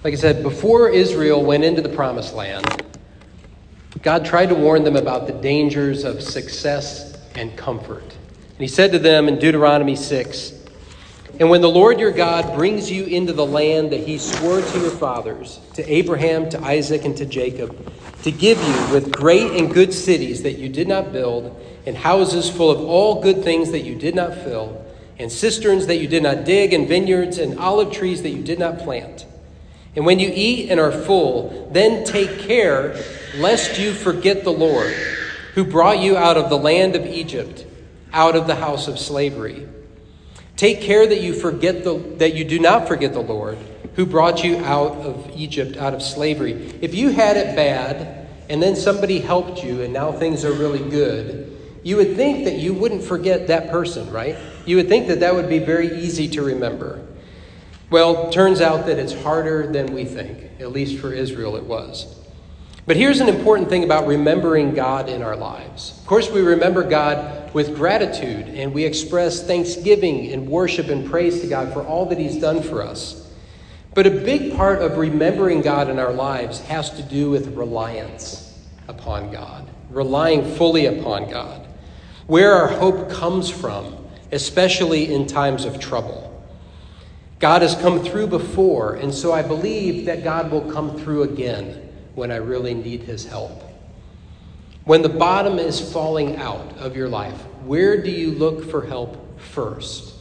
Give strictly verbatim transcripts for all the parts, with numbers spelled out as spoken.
Like I said, before Israel went into the promised land, God tried to warn them about the dangers of success and comfort. And he said to them in Deuteronomy six, "And when the Lord your God brings you into the land that he swore to your fathers, to Abraham, to Isaac, and to Jacob, to give you with great and good cities that you did not build, and houses full of all good things that you did not fill, and cisterns that you did not dig, and vineyards and olive trees that you did not plant. And when you eat and are full, then take care lest you forget the Lord, who brought you out of the land of Egypt, out of the house of slavery. Take care that you forget the that you do not forget the Lord, who brought you out of Egypt, out of slavery." If you had it bad and then somebody helped you and now things are really good, you would think that you wouldn't forget that person, right? You would think that that would be very easy to remember. Well, turns out that it's harder than we think. At least for Israel it was. But here's an important thing about remembering God in our lives. Of course, we remember God with gratitude, and we express thanksgiving and worship and praise to God for all that he's done for us. But a big part of remembering God in our lives has to do with reliance upon God, relying fully upon God, where our hope comes from, especially in times of trouble. God has come through before, and so I believe that God will come through again when I really need his help. When the bottom is falling out of your life, where do you look for help first?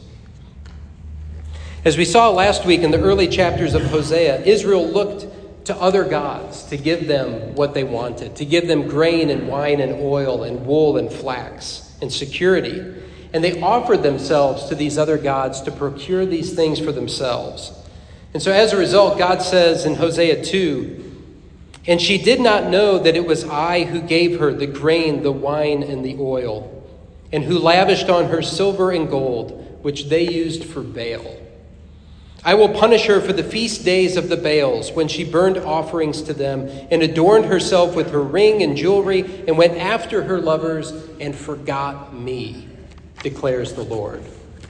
As we saw last week in the early chapters of Hosea, Israel looked to other gods to give them what they wanted, to give them grain and wine and oil and wool and flax and security. And they offered themselves to these other gods to procure these things for themselves. And so as a result, God says in Hosea two, "And she did not know that it was I who gave her the grain, the wine, and the oil, and who lavished on her silver and gold, which they used for Baal. I will punish her for the feast days of the Baals, when she burned offerings to them, and adorned herself with her ring and jewelry, and went after her lovers, and forgot me, declares the Lord."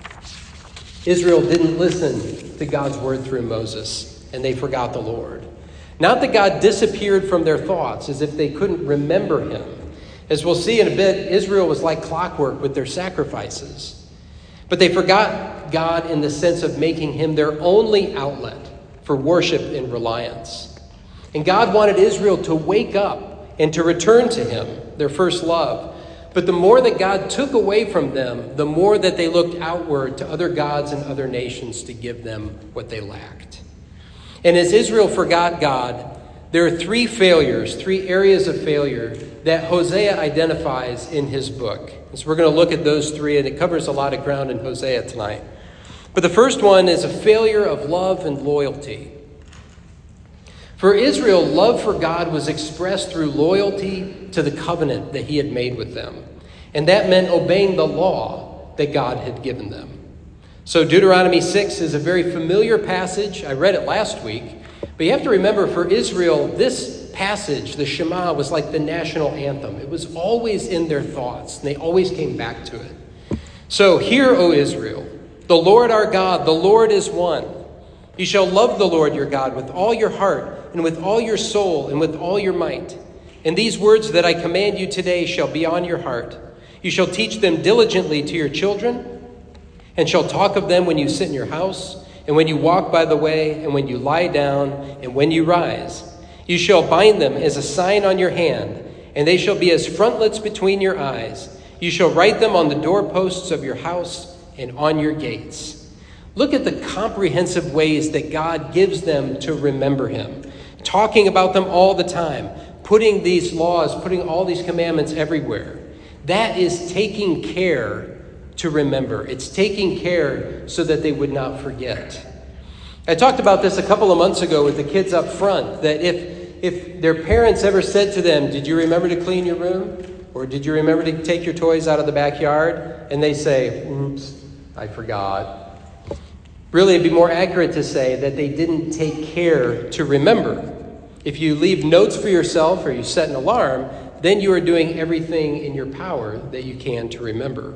Israel didn't listen to God's word through Moses, and they forgot the Lord. Not that God disappeared from their thoughts as if they couldn't remember him. As we'll see in a bit, Israel was like clockwork with their sacrifices. But they forgot God in the sense of making him their only outlet for worship and reliance. And God wanted Israel to wake up and to return to him, their first love. But the more that God took away from them, the more that they looked outward to other gods and other nations to give them what they lacked. And as Israel forgot God, there are three failures, three areas of failure that Hosea identifies in his book. And so we're going to look at those three, and it covers a lot of ground in Hosea tonight. But the first one is a failure of love and loyalty. For Israel, love for God was expressed through loyalty to the covenant that he had made with them. And that meant obeying the law that God had given them. So Deuteronomy six is a very familiar passage. I read it last week. But you have to remember, for Israel, this passage, the Shema, was like the national anthem. It was always in their thoughts, and they always came back to it. So hear, O Israel, the Lord our God, the Lord is one. You shall love the Lord your God with all your heart, and with all your soul, and with all your might. And these words that I command you today shall be on your heart. You shall teach them diligently to your children, and shall talk of them when you sit in your house, and when you walk by the way, and when you lie down, and when you rise. You shall bind them as a sign on your hand, and they shall be as frontlets between your eyes. You shall write them on the doorposts of your house and on your gates. Look at the comprehensive ways that God gives them to remember him, talking about them all the time, putting these laws, putting all these commandments everywhere. That is taking care to remember. It's taking care so that they would not forget. I talked about this a couple of months ago with the kids up front, that if if their parents ever said to them, "Did you remember to clean your room?" Or "Did you remember to take your toys out of the backyard?" And they say, "Oops, I forgot." Really, it'd be more accurate to say that they didn't take care to remember. If you leave notes for yourself or you set an alarm, then you are doing everything in your power that you can to remember.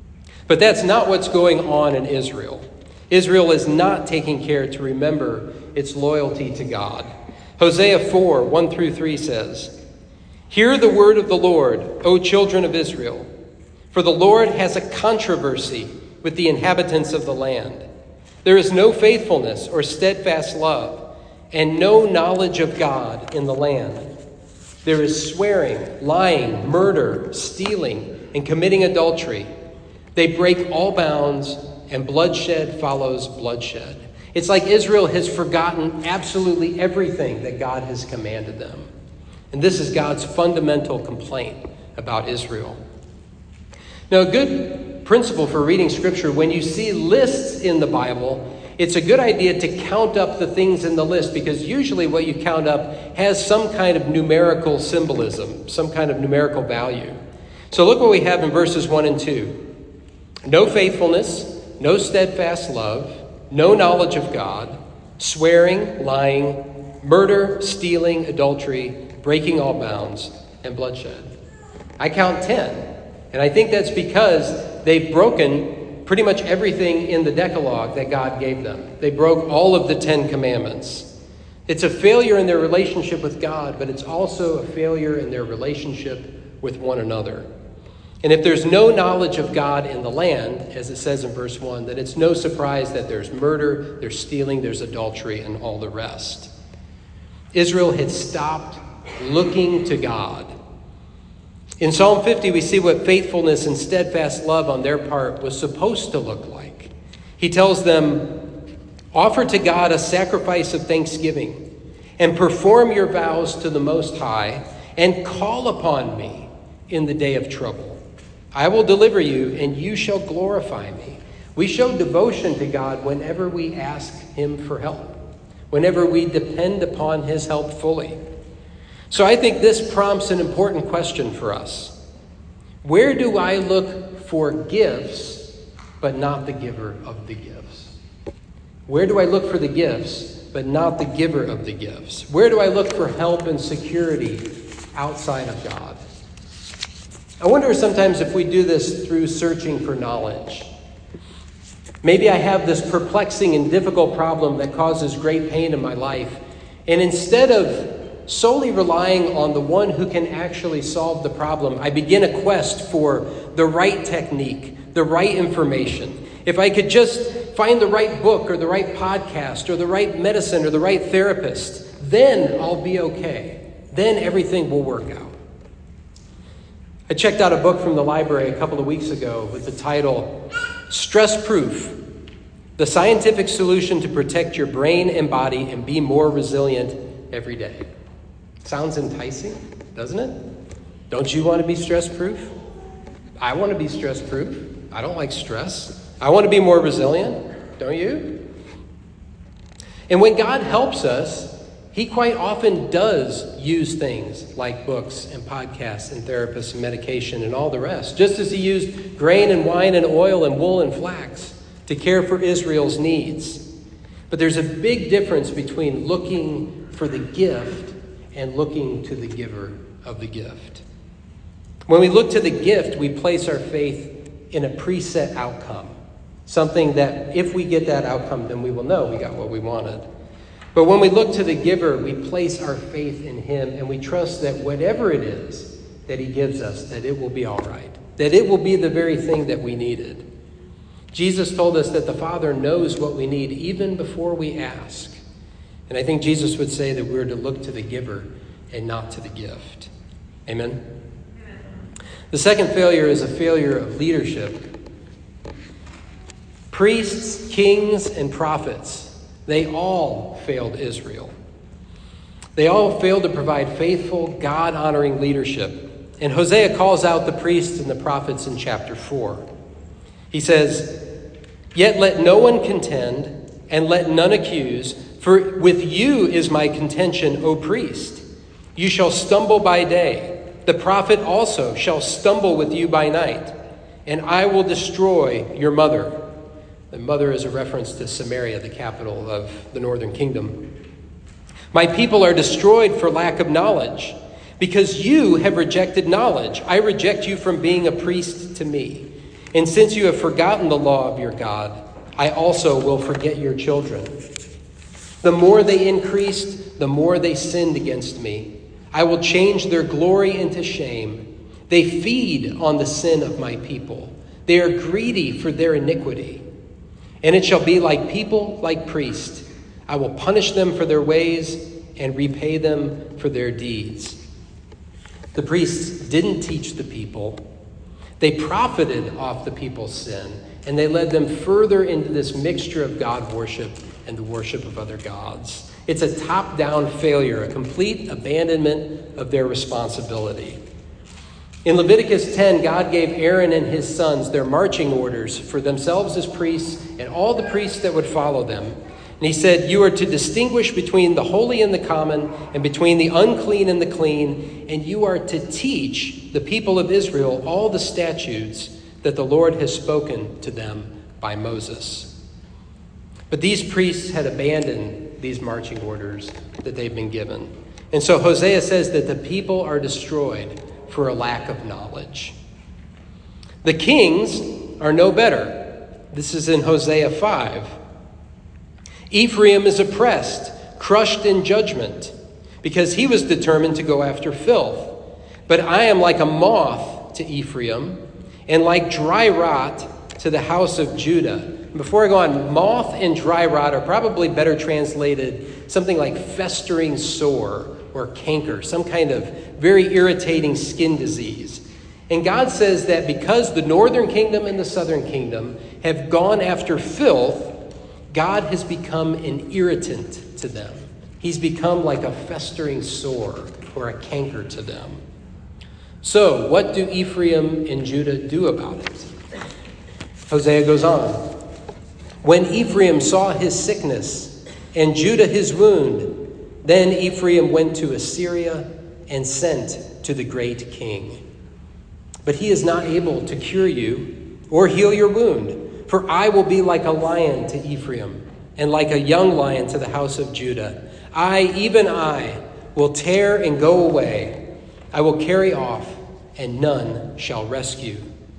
But that's not what's going on in Israel. Israel is not taking care to remember its loyalty to God. Hosea four, one through three says, "Hear the word of the Lord, O children of Israel, for the Lord has a controversy with the inhabitants of the land. There is no faithfulness or steadfast love, and no knowledge of God in the land. There is swearing, lying, murder, stealing, and committing adultery. They break all bounds, and bloodshed follows bloodshed." It's like Israel has forgotten absolutely everything that God has commanded them. And this is God's fundamental complaint about Israel. Now, a good principle for reading Scripture, when you see lists in the Bible, it's a good idea to count up the things in the list, because usually what you count up has some kind of numerical symbolism, some kind of numerical value. So look what we have in verses one and two. No faithfulness, no steadfast love, no knowledge of God, swearing, lying, murder, stealing, adultery, breaking all bounds, and bloodshed. I count ten, and I think that's because they've broken pretty much everything in the Decalogue that God gave them. They broke all of the Ten Commandments. It's a failure in their relationship with God, but it's also a failure in their relationship with one another. And if there's no knowledge of God in the land, as it says in verse one, then it's no surprise that there's murder, there's stealing, there's adultery, and all the rest. Israel had stopped looking to God. In Psalm fifty, we see what faithfulness and steadfast love on their part was supposed to look like. He tells them, "Offer to God a sacrifice of thanksgiving, and perform your vows to the Most High, and call upon me in the day of trouble. I will deliver you, and you shall glorify me." We show devotion to God whenever we ask him for help, whenever we depend upon his help fully. So I think this prompts an important question for us. Where do I look for gifts, but not the giver of the gifts? Where do I look for the gifts, but not the giver of the gifts? Where do I look for help and security outside of God? I wonder sometimes if we do this through searching for knowledge. Maybe I have this perplexing and difficult problem that causes great pain in my life, and instead of solely relying on the one who can actually solve the problem, I begin a quest for the right technique, the right information. If I could just find the right book or the right podcast or the right medicine or the right therapist, then I'll be okay. Then everything will work out. I checked out a book from the library a couple of weeks ago with the title, Stress Proof: The Scientific Solution to Protect Your Brain and Body and Be More Resilient Every Day. Sounds enticing, doesn't it? Don't you want to be stress-proof? I want to be stress-proof. I don't like stress. I want to be more resilient, don't you? And when God helps us, he quite often does use things like books and podcasts and therapists and medication and all the rest, just as he used grain and wine and oil and wool and flax to care for Israel's needs. But there's a big difference between looking for the gift and looking to the giver of the gift. When we look to the gift, we place our faith in a preset outcome, something that if we get that outcome, then we will know we got what we wanted. But when we look to the giver, we place our faith in him, and we trust that whatever it is that he gives us, that it will be all right, that it will be the very thing that we needed. Jesus told us that the Father knows what we need even before we ask. And I think Jesus would say that we're to look to the giver and not to the gift. Amen? The second failure is a failure of leadership. Priests, kings, and prophets, they all failed Israel. They all failed to provide faithful, God-honoring leadership. And Hosea calls out the priests and the prophets in chapter four. He says, "Yet let no one contend, and let none accuse, for with you is my contention, O priest. You shall stumble by day. The prophet also shall stumble with you by night, and I will destroy your mother." The mother is a reference to Samaria, the capital of the northern kingdom. "My people are destroyed for lack of knowledge. Because you have rejected knowledge, I reject you from being a priest to me. And since you have forgotten the law of your God, I also will forget your children." The more they increased, the more they sinned against me. I will change their glory into shame. They feed on the sin of my people. They are greedy for their iniquity. And it shall be like people, like priests. I will punish them for their ways and repay them for their deeds. The priests didn't teach the people. They profited off the people's sin, and they led them further into this mixture of God worship and the worship of other gods. It's a top-down failure, a complete abandonment of their responsibility. In Leviticus ten, God gave Aaron and his sons their marching orders for themselves as priests and all the priests that would follow them. And he said, you are to distinguish between the holy and the common, and between the unclean and the clean, and you are to teach the people of Israel all the statutes that the Lord has spoken to them by Moses. But these priests had abandoned these marching orders that they've been given. And so Hosea says that the people are destroyed for a lack of knowledge. The kings are no better. This is in Hosea five. Ephraim is oppressed, crushed in judgment, because he was determined to go after filth. But I am like a moth to Ephraim, and like dry rot to the house of Judah. Before I go on, moth and dry rot are probably better translated something like festering sore or canker, some kind of very irritating skin disease. And God says that because the northern kingdom and the southern kingdom have gone after filth, God has become an irritant to them. He's become like a festering sore or a canker to them. So, what do Ephraim and Judah do about it? Hosea goes on. When Ephraim saw his sickness and Judah his wound, then Ephraim went to Assyria and sent to the great king. But he is not able to cure you or heal your wound. For I will be like a lion to Ephraim, and like a young lion to the house of Judah. I, even I, will tear and go away. I will carry off, and none shall rescue.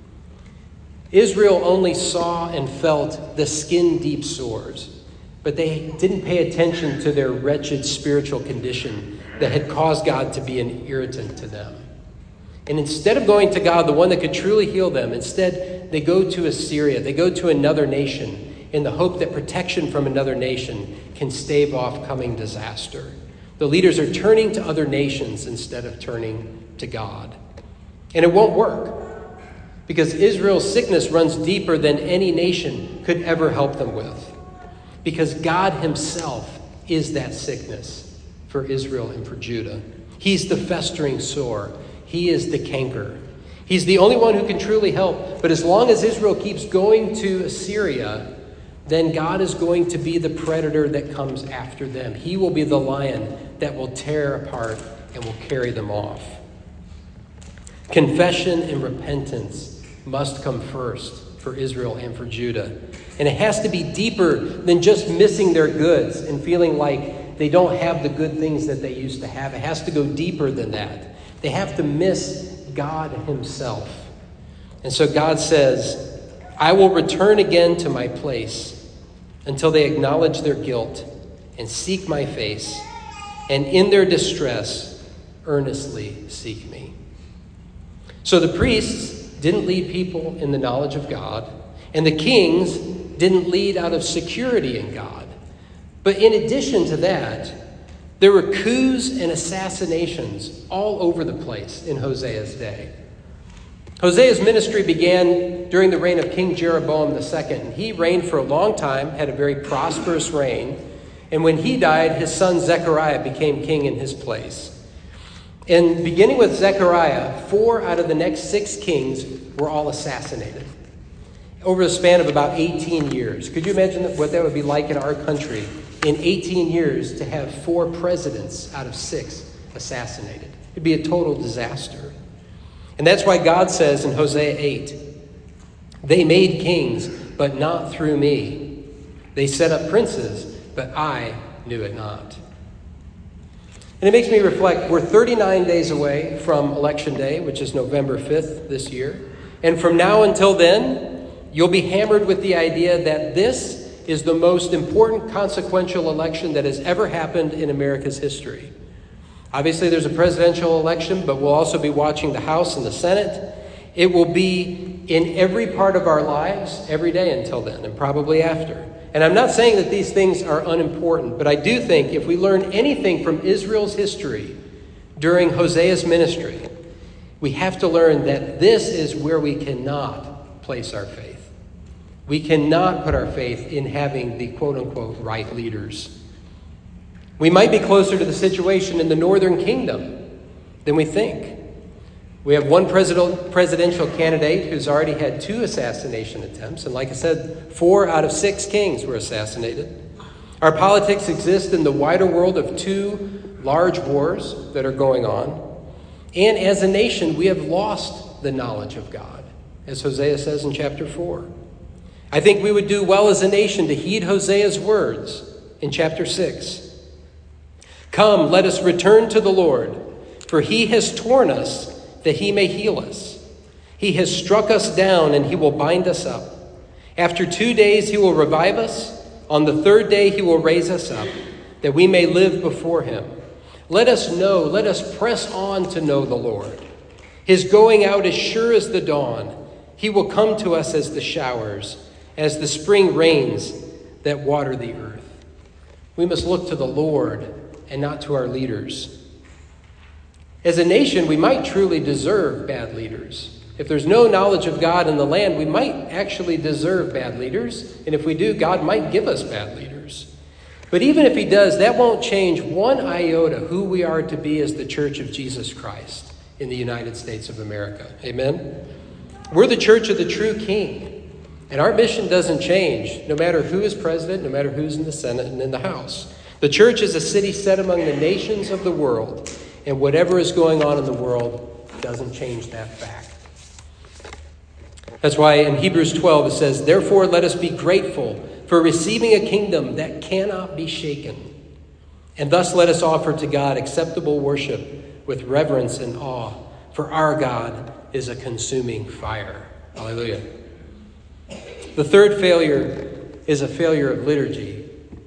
Israel only saw and felt the skin-deep sores, but they didn't pay attention to their wretched spiritual condition that had caused God to be an irritant to them. And instead of going to God, the one that could truly heal them, instead they go to Assyria. They go to another nation in the hope that protection from another nation can stave off coming disaster. The leaders are turning to other nations instead of turning to God. And it won't work because Israel's sickness runs deeper than any nation could ever help them with. Because God himself is that sickness for Israel and for Judah. He's the festering sore. He is the canker. He's the only one who can truly help. But as long as Israel keeps going to Assyria, then God is going to be the predator that comes after them. He will be the lion that will tear apart and will carry them off. Confession and repentance must come first for Israel and for Judah. And it has to be deeper than just missing their goods and feeling like they don't have the good things that they used to have. It has to go deeper than that. They have to miss God himself. And so God says, I will return again to my place until they acknowledge their guilt and seek my face, and in their distress earnestly seek me. So the priests didn't lead people in the knowledge of God, and the kings didn't lead out of security in God. But in addition to that, there were coups and assassinations all over the place in Hosea's day. Hosea's ministry began during the reign of King Jeroboam the Second. He reigned for a long time, had a very prosperous reign. And when he died, his son Zechariah became king in his place. And beginning with Zechariah, four out of the next six kings were all assassinated over the span of about eighteen years. Could you imagine what that would be like in our country in eighteen years to have four presidents out of six assassinated? It'd be a total disaster. And that's why God says in Hosea eight, they made kings, but not through me. They set up princes, but I knew it not. And it makes me reflect, we're thirty-nine days away from Election Day, which is November fifth this year. And from now until then, you'll be hammered with the idea that this is the most important consequential election that has ever happened in America's history. Obviously, there's a presidential election, but we'll also be watching the House and the Senate. It will be in every part of our lives every day until then, and probably after. And I'm not saying that these things are unimportant, but I do think if we learn anything from Israel's history during Hosea's ministry, we have to learn that this is where we cannot place our faith. We cannot put our faith in having the quote-unquote right leaders. We might be closer to the situation in the northern kingdom than we think. We have one president, presidential candidate who's already had two assassination attempts. And like I said, four out of six kings were assassinated. Our politics exist in the wider world of two large wars that are going on. And as a nation, we have lost the knowledge of God, as Hosea says in chapter four. I think we would do well as a nation to heed Hosea's words in chapter six. Come, let us return to the Lord, for he has torn us that he may heal us. He has struck us down, and he will bind us up. After two days he will revive us. On the third day he will raise us up, that we may live before him. Let us know, let us press on to know the Lord. His going out is sure as the dawn. He will come to us as the showers, as the spring rains that water the earth. We must look to the Lord and not to our leaders. As a nation, we might truly deserve bad leaders. If there's no knowledge of God in the land, we might actually deserve bad leaders. And if we do, God might give us bad leaders. But even if he does, that won't change one iota who we are to be as the Church of Jesus Christ in the United States of America. Amen? We're the church of the true King. And our mission doesn't change no matter who is president, no matter who's in the Senate and in the House. The church is a city set among the nations of the world. And whatever is going on in the world doesn't change that fact. That's why in Hebrews twelve it says, therefore let us be grateful for receiving a kingdom that cannot be shaken. And thus let us offer to God acceptable worship with reverence and awe, for our God is a consuming fire. Hallelujah. The third failure is a failure of liturgy.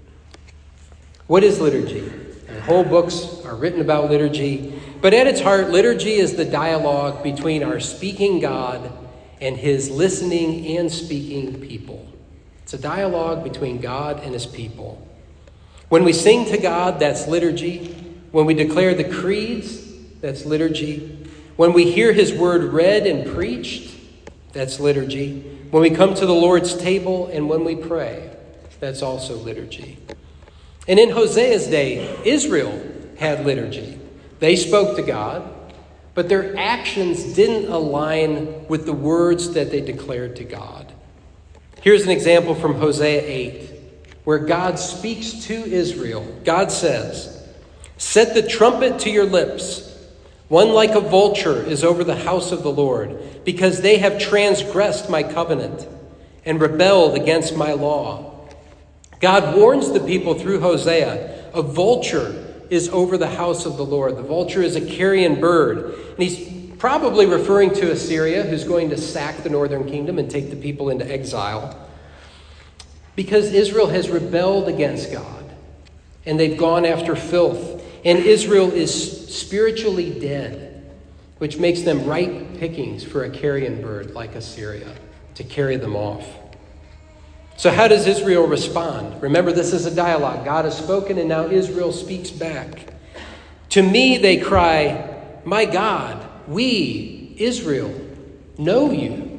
What is liturgy? And whole books are written about liturgy, but at its heart, liturgy is the dialogue between our speaking God and his listening and speaking people. It's a dialogue between God and his people. When we sing to God, that's liturgy. When we declare the creeds, that's liturgy. When we hear his word read and preached, that's liturgy. When we come to the Lord's table and when we pray, that's also liturgy. And in Hosea's day, Israel had liturgy. They spoke to God, but their actions didn't align with the words that they declared to God. Here's an example from Hosea eight, where God speaks to Israel. God says, set the trumpet to your lips. One like a vulture is over the house of the Lord, because they have transgressed my covenant and rebelled against my law. God warns the people through Hosea, a vulture is over the house of the Lord. The vulture is a carrion bird. And he's probably referring to Assyria, who's going to sack the northern kingdom and take the people into exile. Because Israel has rebelled against God, and they've gone after filth. And Israel is spiritually dead, which makes them ripe pickings for a carrion bird like Assyria to carry them off. So how does Israel respond? Remember, this is a dialogue. God has spoken, and now Israel speaks back. To me, they cry, my God, we, Israel, know you.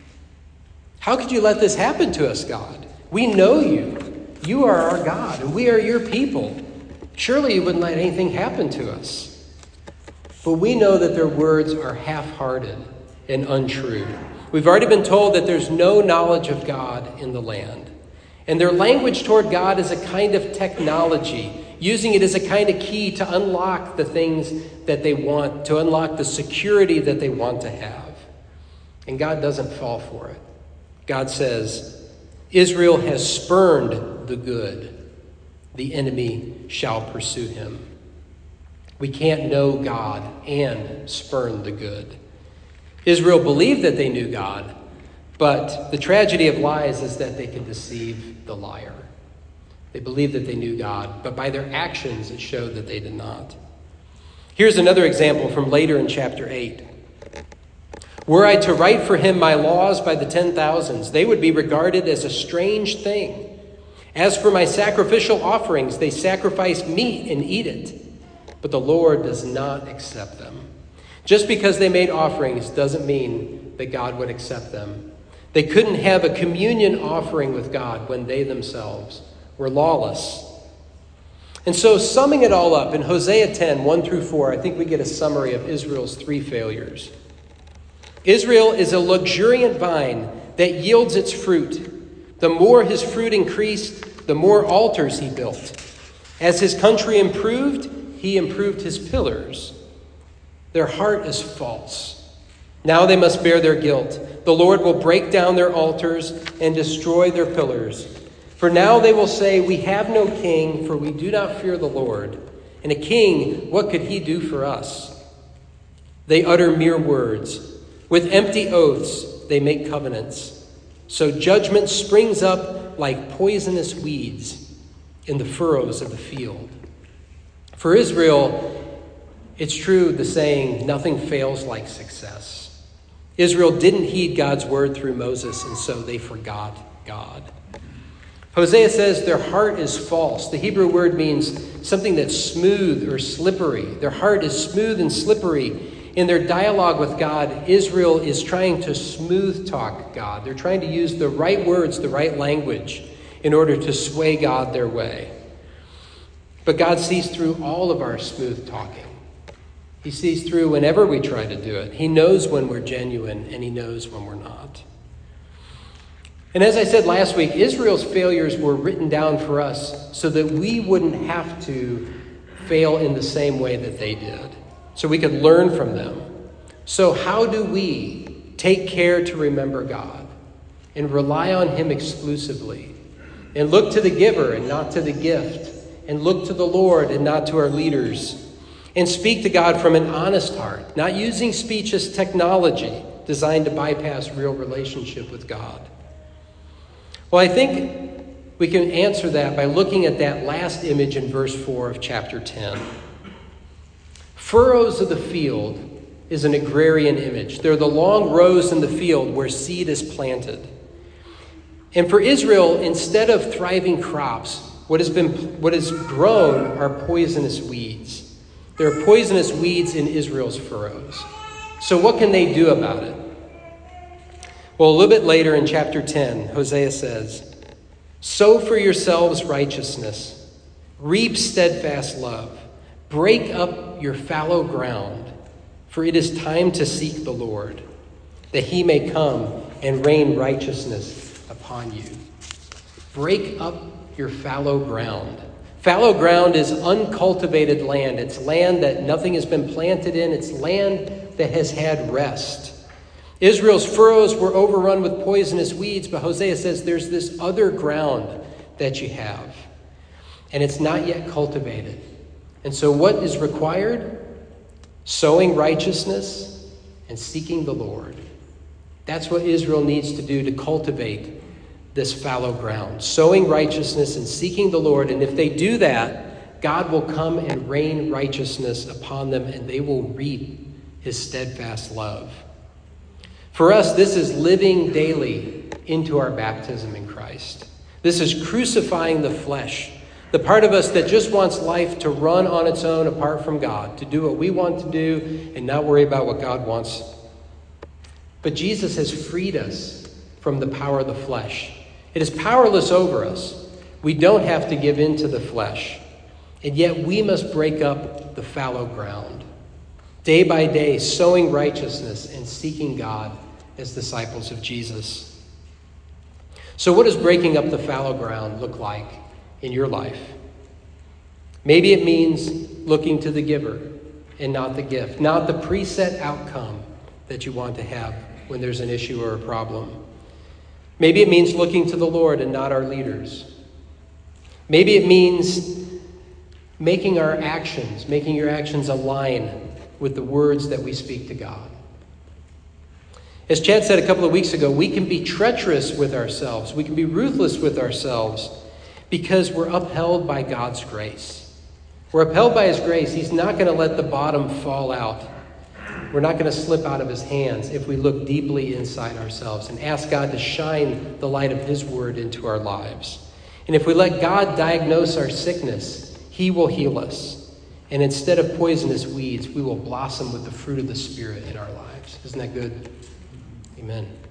How could you let this happen to us, God? We know you. You are our God, and we are your people. Surely you wouldn't let anything happen to us. But we know that their words are half-hearted and untrue. We've already been told that there's no knowledge of God in the land. And their language toward God is a kind of technology, using it as a kind of key to unlock the things that they want, to unlock the security that they want to have. And God doesn't fall for it. God says, Israel has spurned the good. The enemy shall pursue him. We can't know God and spurn the good. Israel believed that they knew God, But the tragedy of lies is that they can deceive the liar. They believed that they knew God, but by their actions it showed that they did not. Here's another example from later in chapter eight. Were I to write for him my laws by the ten thousands, they would be regarded as a strange thing. As for my sacrificial offerings, they sacrifice meat and eat it, but the Lord does not accept them. Just because they made offerings doesn't mean that God would accept them. They couldn't have a communion offering with God when they themselves were lawless. And so, summing it all up in Hosea ten, one through four, I think we get a summary of Israel's three failures. Israel is a luxuriant vine that yields its fruit. The more his fruit increased, the more altars he built. As his country improved, he improved his pillars. Their heart is false. Now they must bear their guilt. The Lord will break down their altars and destroy their pillars. For now they will say, we have no king, for we do not fear the Lord. And a king, what could he do for us? They utter mere words. With empty oaths, they make covenants. So judgment springs up like poisonous weeds in the furrows of the field. For Israel, it's true the saying, nothing fails like success. Israel didn't heed God's word through Moses, and so they forgot God. Hosea says their heart is false. The Hebrew word means something that's smooth or slippery. Their heart is smooth and slippery. In their dialogue with God, Israel is trying to smooth talk God. They're trying to use the right words, the right language, in order to sway God their way. But God sees through all of our smooth talking. He sees through whenever we try to do it. He knows when we're genuine, and he knows when we're not. And as I said last week, Israel's failures were written down for us so that we wouldn't have to fail in the same way that they did, so we could learn from them. So how do we take care to remember God and rely on him exclusively and look to the giver and not to the gift and look to the Lord and not to our leaders and speak to God from an honest heart, not using speech as technology designed to bypass real relationship with God? Well, I think we can answer that by looking at that last image in verse four of chapter ten. Furrows of the field is an agrarian image. They're the long rows in the field where seed is planted. And for Israel, instead of thriving crops, what has been what has grown are poisonous weeds. There are poisonous weeds in Israel's furrows. So what can they do about it? Well, a little bit later in chapter ten, Hosea says, sow for yourselves righteousness, reap steadfast love, break up your fallow ground, for it is time to seek the Lord, that he may come and rain righteousness upon you. Break up your fallow ground. Fallow ground is uncultivated land. It's land that nothing has been planted in. It's land that has had rest. Israel's furrows were overrun with poisonous weeds, but Hosea says there's this other ground that you have, and it's not yet cultivated. And so what is required? Sowing righteousness and seeking the Lord. That's what Israel needs to do to cultivate this fallow ground. Sowing righteousness and seeking the Lord. And if they do that, God will come and rain righteousness upon them, and they will reap his steadfast love. For us, this is living daily into our baptism in Christ. This is crucifying the flesh, the part of us that just wants life to run on its own apart from God, to do what we want to do and not worry about what God wants. But Jesus has freed us from the power of the flesh. It is powerless over us. We don't have to give in to the flesh. And yet we must break up the fallow ground. Day by day, sowing righteousness and seeking God as disciples of Jesus. So what does breaking up the fallow ground look like in your life? Maybe it means looking to the giver and not the gift, not the preset outcome that you want to have when there's an issue or a problem. Maybe it means looking to the Lord and not our leaders. Maybe it means making our actions, making your actions align with the words that we speak to God. As Chad said a couple of weeks ago, we can be treacherous with ourselves. We can be ruthless with ourselves because we're upheld by God's grace. We're upheld by his grace. He's not going to let the bottom fall out. We're not going to slip out of his hands if we look deeply inside ourselves and ask God to shine the light of his word into our lives. And if we let God diagnose our sickness, he will heal us. And instead of poisonous weeds, we will blossom with the fruit of the Spirit in our lives. Isn't that good? Amen.